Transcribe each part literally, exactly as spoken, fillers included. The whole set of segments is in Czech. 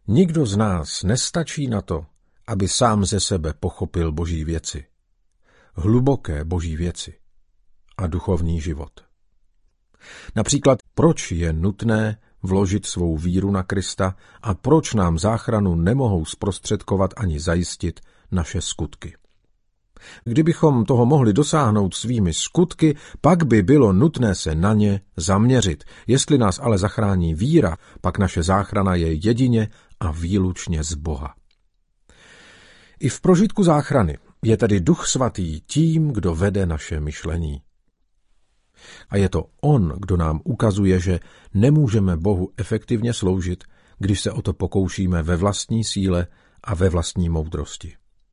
Nikdo z nás nestačí na to, aby sám ze sebe pochopil boží věci, hluboké boží věci a duchovní život. Například, proč je nutné vložit svou víru na Krista a proč nám záchranu nemohou zprostředkovat ani zajistit naše skutky. Kdybychom toho mohli dosáhnout svými skutky, pak by bylo nutné se na ně zaměřit. Jestli nás ale zachrání víra, pak naše záchrana je jedině a výlučně z Boha. I v prožitku záchrany je tedy Duch Svatý tím, kdo vede naše myšlení. A je to on, kdo nám ukazuje, že nemůžeme Bohu efektivně sloužit, když se o to pokoušíme ve vlastní síle a ve vlastní moudrosti.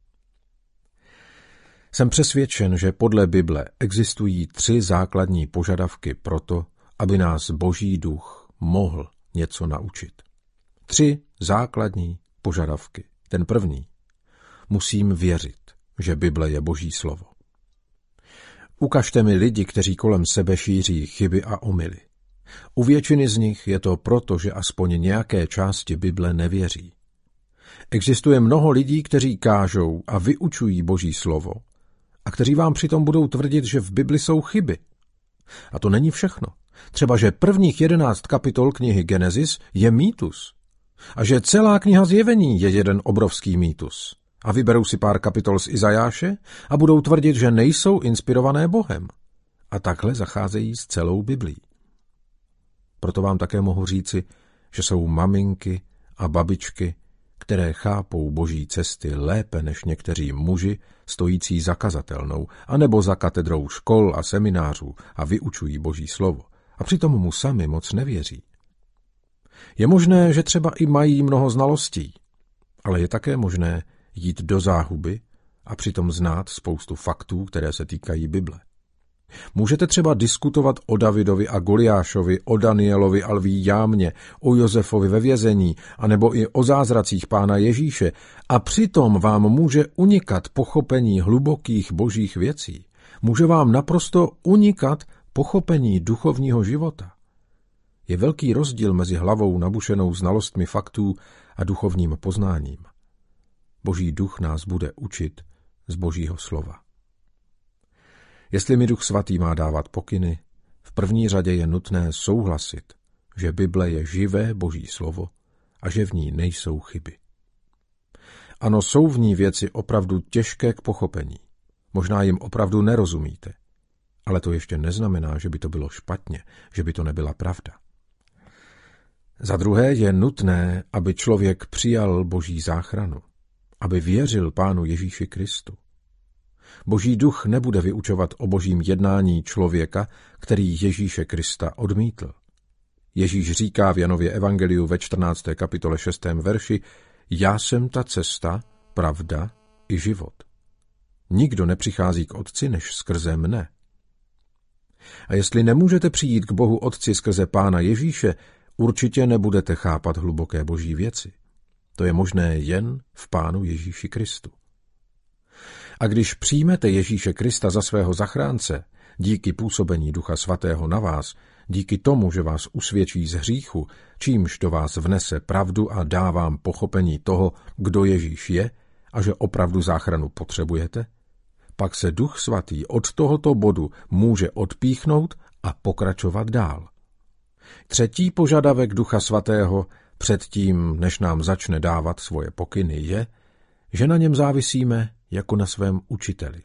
Jsem přesvědčen, že podle Bible existují tři základní požadavky pro to, aby nás Boží duch mohl něco naučit. Tři základní požadavky. Ten první. Musím věřit, že Bible je Boží slovo. Ukažte mi lidi, kteří kolem sebe šíří chyby a omyly. U většiny z nich je to proto, že aspoň nějaké části Bible nevěří. Existuje mnoho lidí, kteří kážou a vyučují Boží slovo a kteří vám přitom budou tvrdit, že v Bibli jsou chyby. A to není všechno. Třeba, že prvních jedenáct kapitol knihy Genesis je mýtus a že celá kniha Zjevení je jeden obrovský mýtus. A vyberou si pár kapitol z Izajáše a budou tvrdit, že nejsou inspirované Bohem. A takhle zacházejí s celou Biblí. Proto vám také mohu říci, že jsou maminky a babičky, které chápou Boží cesty lépe než někteří muži stojící za kazatelnou anebo za katedrou škol a seminářů a vyučují Boží slovo. A přitom mu sami moc nevěří. Je možné, že třeba i mají mnoho znalostí, ale je také možné jít do záhuby a přitom znát spoustu faktů, které se týkají Bible. Můžete třeba diskutovat o Davidovi a Goliášovi, o Danielovi a lví jámě, o Josefovi ve vězení, anebo i o zázracích Pána Ježíše a přitom vám může unikat pochopení hlubokých božích věcí. Může vám naprosto unikat pochopení duchovního života. Je velký rozdíl mezi hlavou nabušenou znalostmi faktů a duchovním poznáním. Boží duch nás bude učit z Božího slova. Jestli mi Duch Svatý má dávat pokyny, v první řadě je nutné souhlasit, že Bible je živé Boží slovo a že v ní nejsou chyby. Ano, jsou v ní věci opravdu těžké k pochopení. Možná jim opravdu nerozumíte, ale to ještě neznamená, že by to bylo špatně, že by to nebyla pravda. Za druhé je nutné, aby člověk přijal Boží záchranu, aby věřil Pánu Ježíši Kristu. Boží duch nebude vyučovat o božím jednání člověka, který Ježíše Krista odmítl. Ježíš říká v Janově evangeliu ve čtrnácté kapitole šestém verši: Já jsem ta cesta, pravda i život. Nikdo nepřichází k Otci než skrze mne. A jestli nemůžete přijít k Bohu Otci skrze Pána Ježíše, určitě nebudete chápat hluboké boží věci. To je možné jen v Pánu Ježíši Kristu. A když přijmete Ježíše Krista za svého zachránce, díky působení Ducha Svatého na vás, díky tomu, že vás usvědčí z hříchu, čímž do vás vnese pravdu a dá vám pochopení toho, kdo Ježíš je a že opravdu záchranu potřebujete, pak se Duch Svatý od tohoto bodu může odpíchnout a pokračovat dál. Třetí požadavek Ducha Svatého předtím, než nám začne dávat svoje pokyny, je, že na něm závisíme jako na svém učiteli.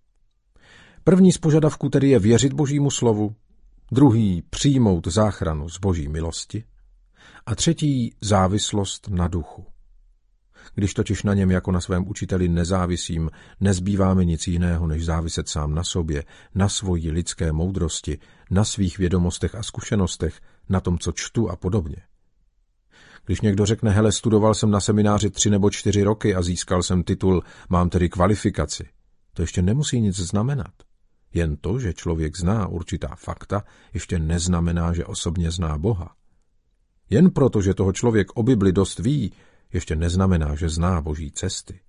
První z požadavků tedy je věřit Božímu slovu, druhý přijmout záchranu z Boží milosti a třetí závislost na duchu. Když totiž na něm jako na svém učiteli nezávisím, nezbývá mi nic jiného, než záviset sám na sobě, na svojí lidské moudrosti, na svých vědomostech a zkušenostech, na tom, co čtu a podobně. Když někdo řekne, hele, studoval jsem na semináři tři nebo čtyři roky a získal jsem titul, mám tedy kvalifikaci, to ještě nemusí nic znamenat. Jen to, že člověk zná určitá fakta, ještě neznamená, že osobně zná Boha. Jen proto, že toho člověk o Bibli dost ví, ještě neznamená, že zná Boží cesty.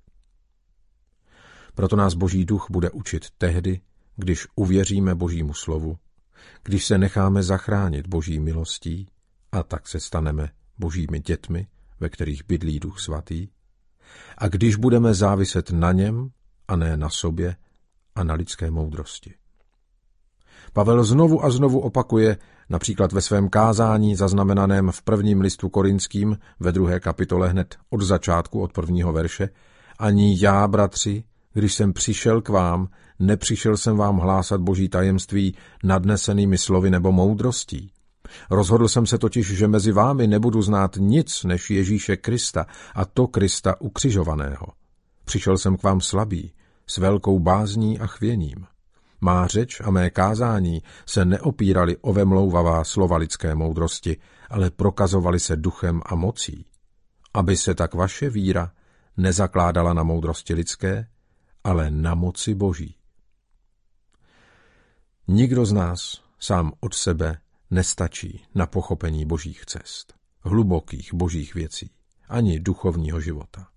Proto nás Boží duch bude učit tehdy, když uvěříme Božímu slovu, když se necháme zachránit Boží milostí a tak se staneme Božími dětmi ve kterých bydlí Duch Svatý, a když budeme záviset na něm a ne na sobě a na lidské moudrosti. Pavel znovu a znovu opakuje, například ve svém kázání zaznamenaném v prvním listu Korinským ve druhé kapitole hned od začátku, od prvního verše: Ani já, bratři, když jsem přišel k vám, nepřišel jsem vám hlásat boží tajemství nadnesenými slovy nebo moudrostí. Rozhodl jsem se totiž, že mezi vámi nebudu znát nic než Ježíše Krista, a to Krista ukřižovaného. Přišel jsem k vám slabý, s velkou bázní a chvěním. Má řeč a mé kázání se neopírali o vemlouvavá slova lidské moudrosti, ale prokazovali se duchem a mocí, aby se tak vaše víra nezakládala na moudrosti lidské, ale na moci Boží. Nikdo z nás sám od sebe nestačí na pochopení božích cest, hlubokých božích věcí, ani duchovního života.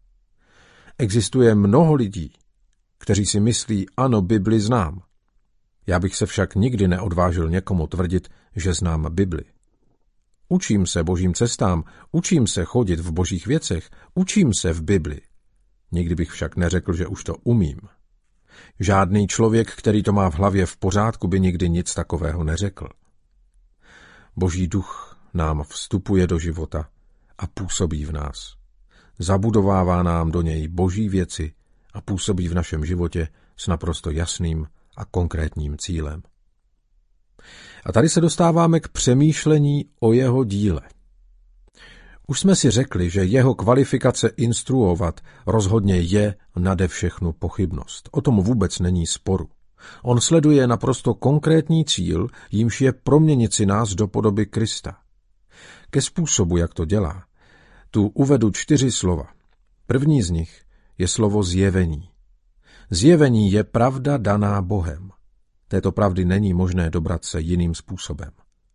Existuje mnoho lidí, kteří si myslí, ano, Bibli znám. Já bych se však nikdy neodvážil někomu tvrdit, že znám Bibli. Učím se božím cestám, učím se chodit v božích věcech, učím se v Bibli. Nikdy bych však neřekl, že už to umím. Žádný člověk, který to má v hlavě v pořádku, by nikdy nic takového neřekl. Boží duch nám vstupuje do života a působí v nás. Zabudovává nám do něj boží věci a působí v našem životě s naprosto jasným a konkrétním cílem. A tady se dostáváme k přemýšlení o jeho díle. Už jsme si řekli, že jeho kvalifikace instruovat rozhodně je nade všechnu pochybnost. O tom vůbec není sporu. On sleduje naprosto konkrétní cíl, jímž je proměnit si nás do podoby Krista. Ke způsobu, jak to dělá, tu uvedu čtyři slova. První z nich je slovo zjevení. Zjevení je pravda daná Bohem. Této pravdy není možné dobrat se jiným způsobem.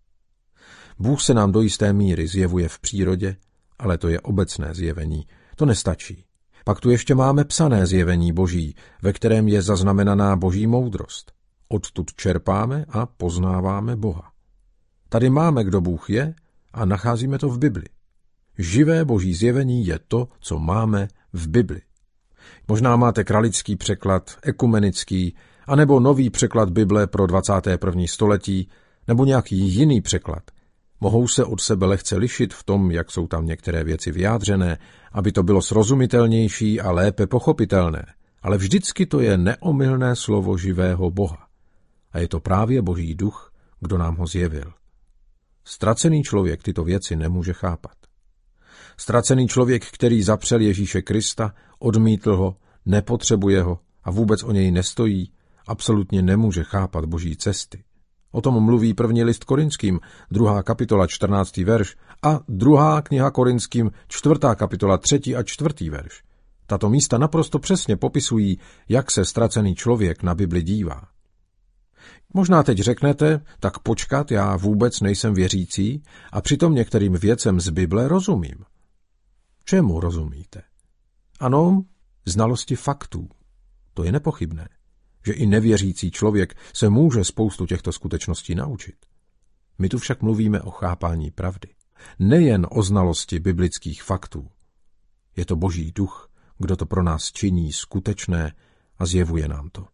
Bůh se nám do jisté míry zjevuje v přírodě, ale to je obecné zjevení. To nestačí. Pak tu ještě máme psané zjevení Boží, ve kterém je zaznamenaná Boží moudrost. Odtud čerpáme a poznáváme Boha. Tady máme, kdo Bůh je, a nacházíme to v Bibli. Živé Boží zjevení je to, co máme v Bibli. Možná máte kralický překlad, ekumenický, anebo nový překlad Bible pro dvacáté první století, nebo nějaký jiný překlad. Mohou se od sebe lehce lišit v tom, jak jsou tam některé věci vyjádřené, aby to bylo srozumitelnější a lépe pochopitelné, ale vždycky to je neomylné slovo živého Boha. A je to právě Boží duch, kdo nám ho zjevil. Ztracený člověk tyto věci nemůže chápat. Ztracený člověk, který zapřel Ježíše Krista, odmítl ho, nepotřebuje ho a vůbec o něj nestojí, absolutně nemůže chápat Boží cesty. O tom mluví první list Korinským, druhá kapitola, čtrnáctý verš, a druhá kniha Korinským, čtvrtá kapitola, třetí a čtvrtý verš. Tato místa naprosto přesně popisují, jak se ztracený člověk na Bibli dívá. Možná teď řeknete, tak počkat, já vůbec nejsem věřící a přitom některým věcem z Bible rozumím. Čemu rozumíte? Ano, znalosti faktů. To je nepochybné, že i nevěřící člověk se může spoustu těchto skutečností naučit. My tu však mluvíme o chápání pravdy. Nejen o znalosti biblických faktů. Je to Boží duch, kdo to pro nás činí skutečné a zjevuje nám to.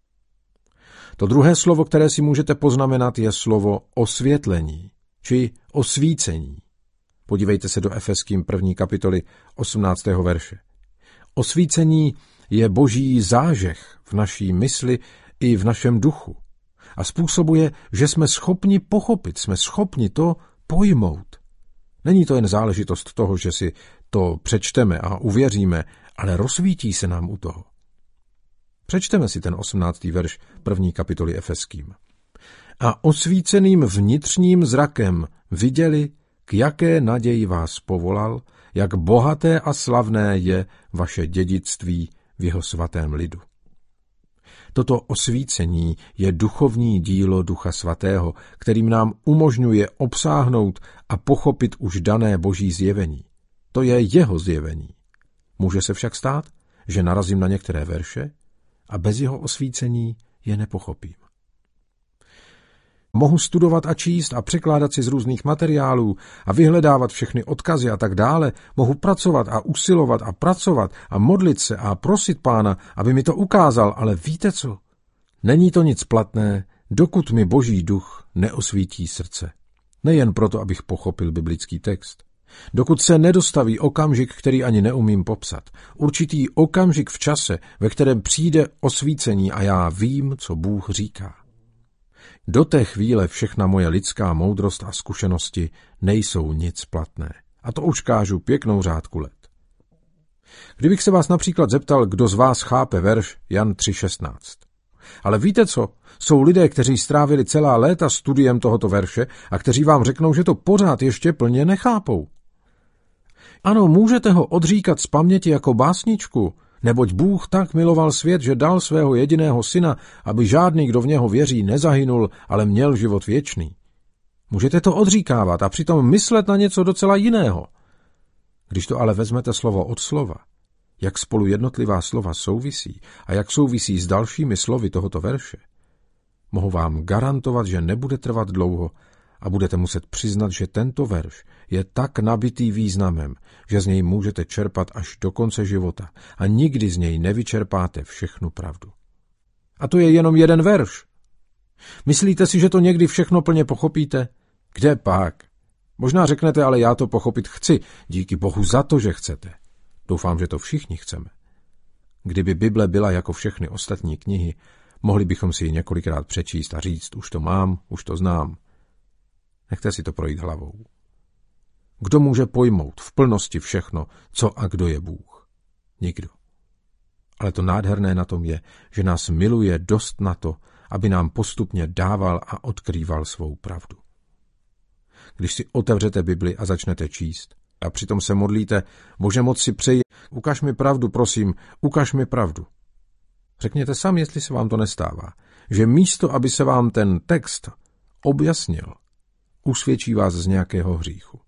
To druhé slovo, které si můžete poznamenat, je slovo osvětlení, či osvícení. Podívejte se do Efeským první kapitoly osmnáctého verše. Osvícení je Boží zážeh v naší mysli i v našem duchu a způsobuje, že jsme schopni pochopit, jsme schopni to pojmout. Není to jen záležitost toho, že si to přečteme a uvěříme, ale rozsvítí se nám u toho. Přečteme si ten osmnáctý verš první kapitoly Efeským. A osvíceným vnitřním zrakem viděli, k jaké naději vás povolal, jak bohaté a slavné je vaše dědictví v jeho svatém lidu. Toto osvícení je duchovní dílo Ducha Svatého, kterým nám umožňuje obsáhnout a pochopit už dané Boží zjevení. To je jeho zjevení. Může se však stát, že narazím na některé verše a bez jeho osvícení je nepochopím. Mohu studovat a číst a překládat si z různých materiálů a vyhledávat všechny odkazy a tak dále. Mohu pracovat a usilovat a pracovat a modlit se a prosit Pána, aby mi to ukázal, ale víte co? Není to nic platné, dokud mi Boží duch neosvítí srdce. Nejen proto, abych pochopil biblický text. Dokud se nedostaví okamžik, který ani neumím popsat. Určitý okamžik v čase, ve kterém přijde osvícení a já vím, co Bůh říká. Do té chvíle všechna moje lidská moudrost a zkušenosti nejsou nic platné. A to už kážu pěknou řádku let. Kdybych se vás například zeptal, kdo z vás chápe verš Jan tři šestnáct. Ale víte co? Jsou lidé, kteří strávili celá léta studiem tohoto verše a kteří vám řeknou, že to pořád ještě plně nechápou. Ano, můžete ho odříkat z paměti jako básničku, neboť Bůh tak miloval svět, že dal svého jediného syna, aby žádný, kdo v něho věří, nezahynul, ale měl život věčný. Můžete to odříkávat a přitom myslet na něco docela jiného. Když to ale vezmete slovo od slova, jak spolu jednotlivá slova souvisí a jak souvisí s dalšími slovy tohoto verše, mohu vám garantovat, že nebude trvat dlouho a budete muset přiznat, že tento verš je tak nabitý významem, že z něj můžete čerpat až do konce života a nikdy z něj nevyčerpáte všechnu pravdu. A to je jenom jeden verš. Myslíte si, že to někdy všechno plně pochopíte? Kde pak? Možná řeknete, ale já to pochopit chci, díky Bohu za to, že chcete. Doufám, že to všichni chceme. Kdyby Bible byla jako všechny ostatní knihy, mohli bychom si ji několikrát přečíst a říct, už to mám, už to znám. Nechte si to projít hlavou. Kdo může pojmout v plnosti všechno, co a kdo je Bůh? Nikdo. Ale to nádherné na tom je, že nás miluje dost na to, aby nám postupně dával a odkrýval svou pravdu. Když si otevřete Bibli a začnete číst, a přitom se modlíte, Bože, moc si přeji, ukaž mi pravdu, prosím, ukaž mi pravdu. Řekněte sami, jestli se vám to nestává, že místo, aby se vám ten text objasnil, usvědčí vás z nějakého hříchu.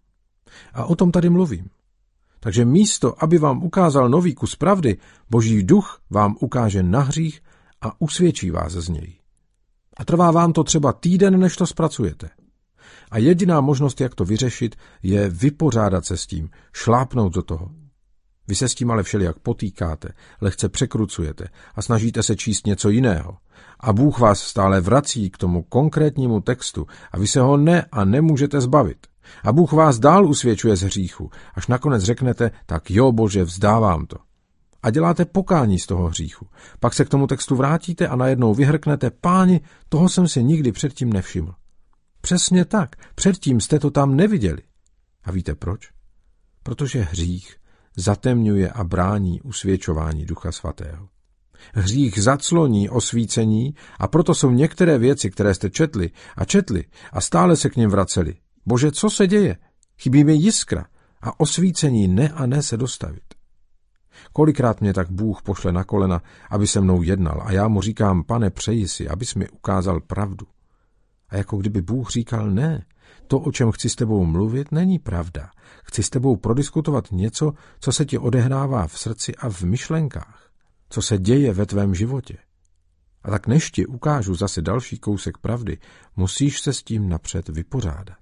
A o tom tady mluvím. Takže místo, aby vám ukázal nový kus pravdy, Boží duch vám ukáže na hřích a usvědčí vás z něj. A trvá vám to třeba týden, než to zpracujete. A jediná možnost, jak to vyřešit, je vypořádat se s tím, šlápnout do toho. Vy se s tím ale všelijak potýkáte, lehce překrucujete a snažíte se číst něco jiného. A Bůh vás stále vrací k tomu konkrétnímu textu a vy se ho ne a nemůžete zbavit. A Bůh vás dál usvědčuje z hříchu, až nakonec řeknete, tak jo, Bože, vzdávám to. A děláte pokání z toho hříchu. Pak se k tomu textu vrátíte a najednou vyhrknete, Páni, toho jsem si nikdy předtím nevšiml. Přesně tak, předtím jste to tam neviděli. A víte proč? Protože hřích zatemňuje a brání usvědčování Ducha Svatého. Hřích zacloní osvícení a proto jsou některé věci, které jste četli a četli a stále se k nim vraceli. Bože, co se děje? Chybí mi jiskra a osvícení ne a ne se dostavit. Kolikrát mě tak Bůh pošle na kolena, aby se mnou jednal a já mu říkám, Pane, přeji si, abys mi ukázal pravdu. A jako kdyby Bůh říkal, ne, to, o čem chci s tebou mluvit, není pravda. Chci s tebou prodiskutovat něco, co se ti odehrává v srdci a v myšlenkách, co se děje ve tvém životě. A tak než ti ukážu zase další kousek pravdy, musíš se s tím napřed vypořádat.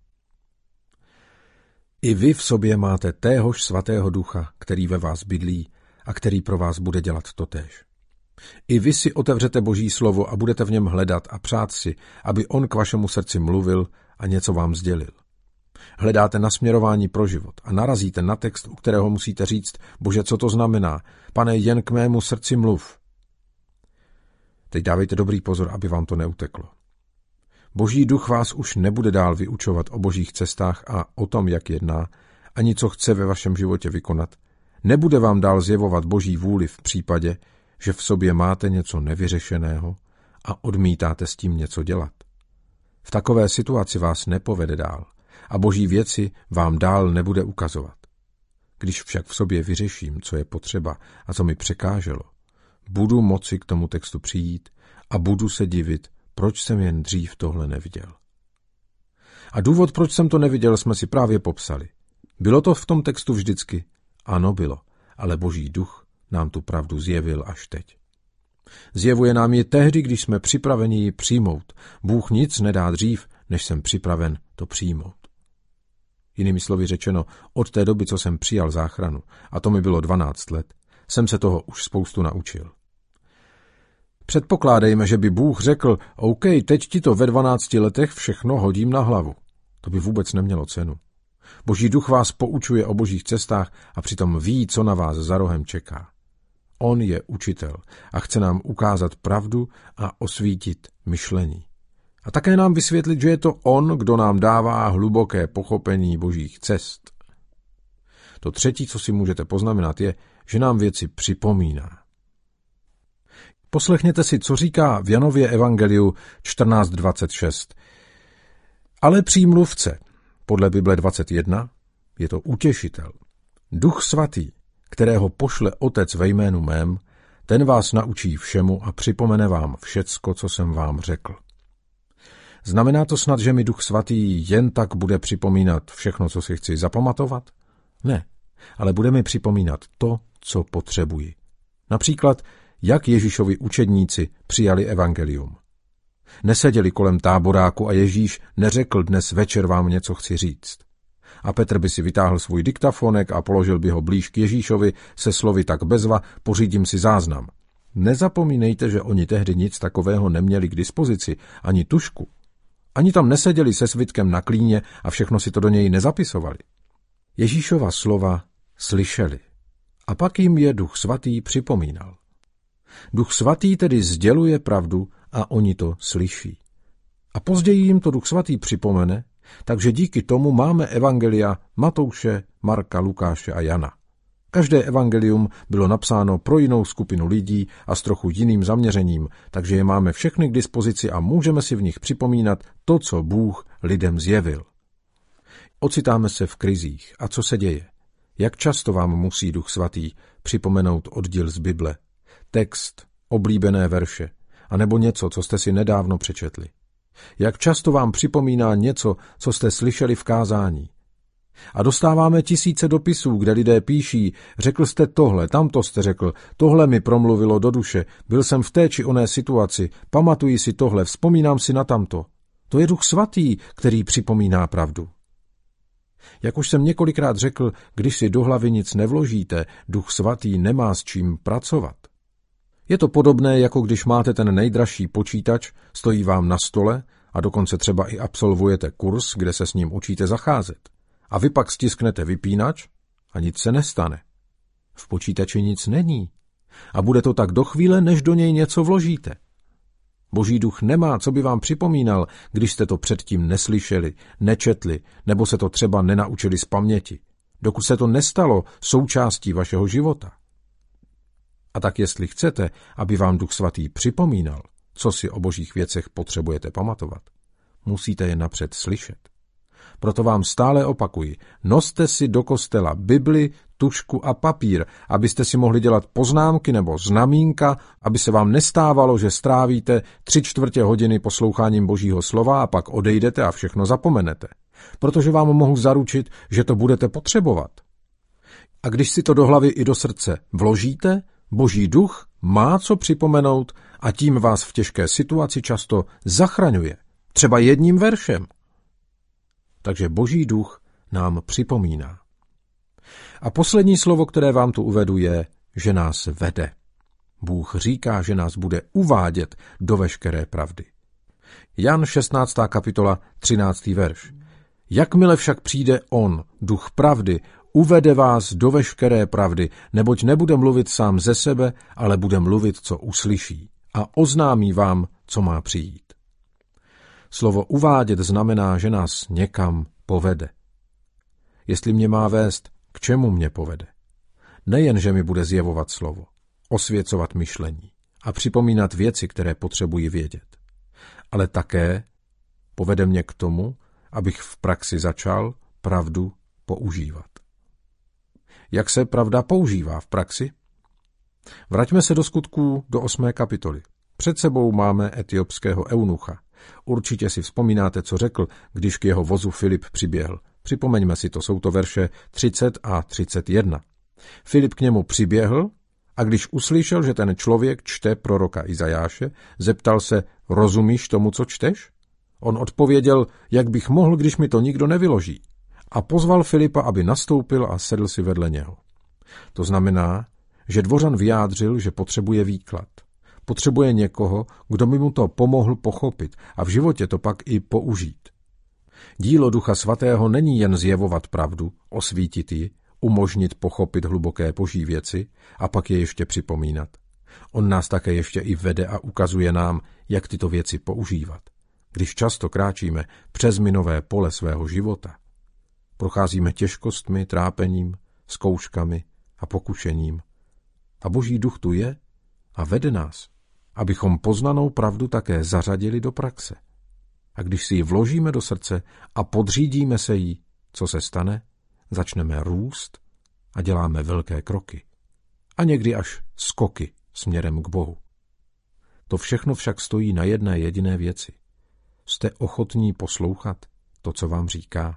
I vy v sobě máte téhož svatého ducha, který ve vás bydlí a který pro vás bude dělat totéž. I vy si otevřete Boží slovo a budete v něm hledat a přát si, aby on k vašemu srdci mluvil a něco vám sdělil. Hledáte nasměrování pro život a narazíte na text, u kterého musíte říct, Bože, co to znamená? Pane, jen k mému srdci mluv. Teď dávejte dobrý pozor, aby vám to neuteklo. Boží duch vás už nebude dál vyučovat o božích cestách a o tom, jak jedná, ani co chce ve vašem životě vykonat. Nebude vám dál zjevovat Boží vůli v případě, že v sobě máte něco nevyřešeného a odmítáte s tím něco dělat. V takové situaci vás nepovede dál a Boží věci vám dál nebude ukazovat. Když však v sobě vyřeším, co je potřeba a co mi překáželo, budu moci k tomu textu přijít a budu se divit, proč jsem jen dřív tohle neviděl. A důvod, proč jsem to neviděl, jsme si právě popsali. Bylo to v tom textu vždycky? Ano, bylo, ale Boží duch nám tu pravdu zjevil až teď. Zjevuje nám ji tehdy, když jsme připraveni ji přijmout. Bůh nic nedá dřív, než jsem připraven to přijmout. Jinými slovy řečeno, od té doby, co jsem přijal záchranu, a to mi bylo dvanáct let, jsem se toho už spoustu naučil. Předpokládejme, že by Bůh řekl, OK, teď ti to ve dvanácti letech všechno hodím na hlavu. To by vůbec nemělo cenu. Boží duch vás poučuje o božích cestách a přitom ví, co na vás za rohem čeká. On je učitel a chce nám ukázat pravdu a osvítit myšlení. A také nám vysvětlit, že je to on, kdo nám dává hluboké pochopení božích cest. To třetí, co si můžete poznamenat, je, že nám věci připomíná. Poslechněte si, co říká v Janově evangeliu čtrnáct dvacet šest. Ale přímluvce, podle Bible dvacet jedna, je to utěšitel. Duch svatý, kterého pošle Otec ve jménu mém, ten vás naučí všemu a připomene vám všecko, co jsem vám řekl. Znamená to snad, že mi Duch svatý jen tak bude připomínat všechno, co si chci zapamatovat? Ne, ale bude mi připomínat to, co potřebuji. Například, jak Ježíšovi učedníci přijali evangelium. Neseděli kolem táboráku a Ježíš neřekl, dnes večer vám něco chci říct. A Petr by si vytáhl svůj diktafonek a položil by ho blíž k Ježíšovi se slovy tak bezva, pořídím si záznam. Nezapomínejte, že oni tehdy nic takového neměli k dispozici, ani tužku. Ani tam neseděli se svitkem na klíně a všechno si to do něj nezapisovali. Ježíšova slova slyšeli a pak jim je Duch svatý připomínal. Duch svatý tedy sděluje pravdu a oni to slyší. A později jim to Duch svatý připomene, takže díky tomu máme evangelia Matouše, Marka, Lukáše a Jana. Každé evangelium bylo napsáno pro jinou skupinu lidí a s trochu jiným zaměřením, takže je máme všechny k dispozici a můžeme si v nich připomínat to, co Bůh lidem zjevil. Ocitáme se v krizích. A co se děje? Jak často vám musí Duch svatý připomenout oddíl z Bible, text, oblíbené verše, anebo něco, co jste si nedávno přečetli? Jak často vám připomíná něco, co jste slyšeli v kázání? A dostáváme tisíce dopisů, kde lidé píší, řekl jste tohle, tamto jste řekl, tohle mi promluvilo do duše, byl jsem v té či oné situaci, pamatuji si tohle, vzpomínám si na tamto. To je Duch svatý, který připomíná pravdu. Jak už jsem několikrát řekl, když si do hlavy nic nevložíte, Duch svatý nemá s čím pracovat. Je to podobné, jako když máte ten nejdražší počítač, stojí vám na stole a dokonce třeba i absolvujete kurz, kde se s ním učíte zacházet. A vy pak stisknete vypínač a nic se nestane. V počítači nic není. A bude to tak do chvíle, než do něj něco vložíte. Boží duch nemá, co by vám připomínal, když jste to předtím neslyšeli, nečetli, nebo se to třeba nenaučili z paměti, dokud se to nestalo součástí vašeho života. A tak jestli chcete, aby vám Duch svatý připomínal, co si o božích věcech potřebujete pamatovat, musíte je napřed slyšet. Proto vám stále opakuji, noste si do kostela Bibli, tužku a papír, abyste si mohli dělat poznámky nebo znamínka, aby se vám nestávalo, že strávíte tři čtvrtě hodiny posloucháním božího slova a pak odejdete a všechno zapomenete. Protože vám mohu zaručit, že to budete potřebovat. A když si to do hlavy i do srdce vložíte, boží duch má co připomenout a tím vás v těžké situaci často zachraňuje. Třeba jedním veršem. Takže boží duch nám připomíná. A poslední slovo, které vám tu uvedu, je, že nás vede. Bůh říká, že nás bude uvádět do veškeré pravdy. Jan šestnáctá kapitola, třináctý verš. Jakmile však přijde on, duch pravdy, uvede vás do veškeré pravdy, neboť nebude mluvit sám ze sebe, ale bude mluvit, co uslyší, a oznámí vám, co má přijít. Slovo uvádět znamená, že nás někam povede. Jestli mě má vést, k čemu mě povede? Nejen, že mi bude zjevovat slovo, osvěcovat myšlení a připomínat věci, které potřebuji vědět, ale také povede mě k tomu, abych v praxi začal pravdu používat. Jak se pravda používá v praxi? Vraťme se do Skutků do osmé kapitoly. Před sebou máme etiopského eunucha. Určitě si vzpomínáte, co řekl, když k jeho vozu Filip přiběhl. Připomeňme si to, jsou to verše třicet a třicet jedna. Filip k němu přiběhl a A když uslyšel, že ten člověk čte proroka Izajáše, zeptal se, rozumíš tomu, co čteš? On odpověděl, jak bych mohl, když mi to nikdo nevyloží. A pozval Filipa, aby nastoupil a sedl si vedle něho. To znamená, že dvořan vyjádřil, že potřebuje výklad. Potřebuje někoho, kdo by mu to pomohl pochopit a v životě to pak i použít. Dílo Ducha Svatého není jen zjevovat pravdu, osvítit ji, umožnit pochopit hluboké boží věci a pak je ještě připomínat. On nás také ještě i vede a ukazuje nám, jak tyto věci používat. Když často kráčíme přes minové pole svého života, procházíme těžkostmi, trápením, zkouškami a pokušením. A Boží duch tu je a vede nás, abychom poznanou pravdu také zařadili do praxe. A když si ji vložíme do srdce a podřídíme se jí, co se stane? Začneme růst a děláme velké kroky. A někdy až skoky směrem k Bohu. To všechno však stojí na jedné jediné věci. Jste ochotní poslouchat to, co vám říká?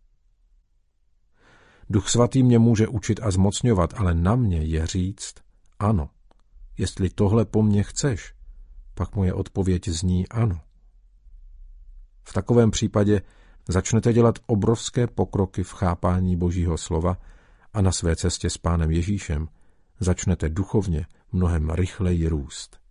Duch Svatý mě může učit a zmocňovat, ale na mě je říct ano. Jestli tohle po mně chceš, pak moje odpověď zní ano. V takovém případě začnete dělat obrovské pokroky v chápání Božího slova a na své cestě s Pánem Ježíšem začnete duchovně mnohem rychleji růst.